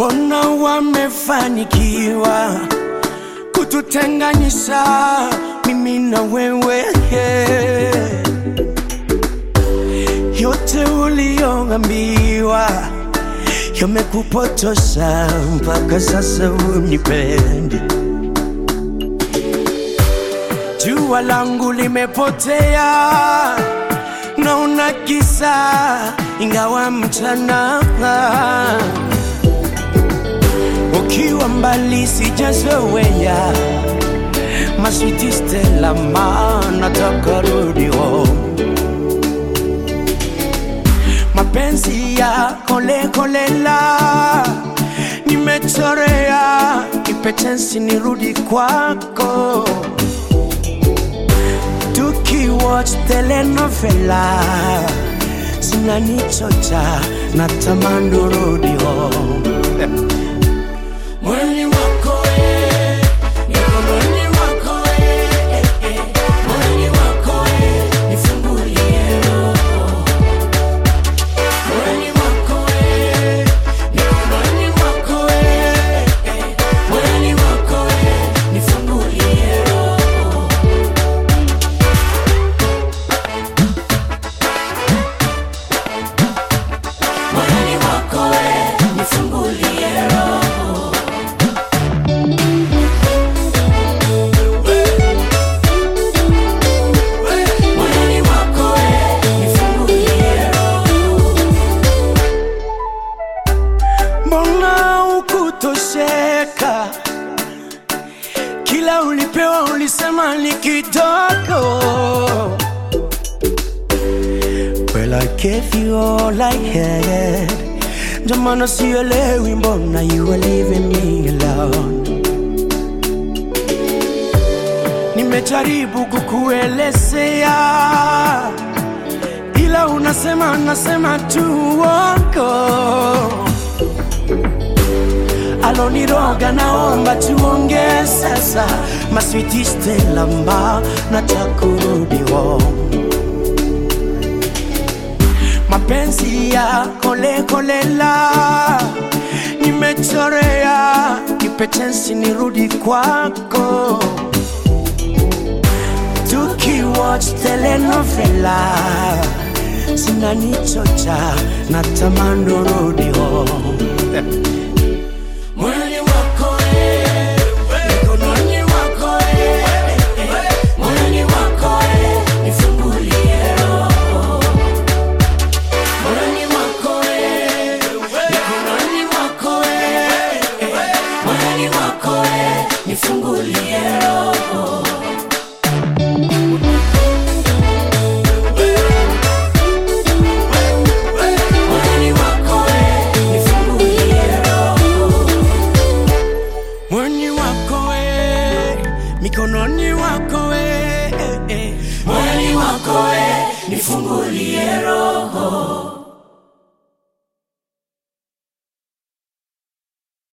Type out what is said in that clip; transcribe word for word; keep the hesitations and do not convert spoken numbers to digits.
Mbona wamefanikiwa kututenganisha mimi na wewe? Yote uliyoambiwa yamekupotosha mpaka sasa unipendi. Jua langu limepotea, naona giza ingawa mchana. Ukiwa mbali sijazoea, my sweet Stella, nataka rudi home. Mapenzi ya kole kolela nimechorea, nipe chance nirudi kwako. Tuki watch telenovela zinanichocha, natamani rudi home. Mwani wako we, mikononi wako we, mwani wako we, nifungulie roho. Mwani wako we, mikononi wako we, mwani wako we, nifungulie roho. Mwani wako we, nifungulie roho. Mbona ukutosheka? Kila ulipewa ulisema ni kidogo. Well, I gave you all I had. Ndio maana sielewi mbona you are leaving me alone. Nimejaribu kukuelezea, ila unasema nasema tu wako. Aloniroga naomba tuongee sasa, my sweet Stella, nataka rudi home. Mapenzi ya kole kolela nimechorea, nipe chance nirudi kwako. Tuki watch telenovela zinanichocha, natamani rudi home. Mwani wako we, mikononi wako we, mwani wako we, nifungulie roho. Mwani wako we, mikononi wako we, mwani wako we, nifungulie roho. Mikononi wako we, mwani wako we, nifungulie roho.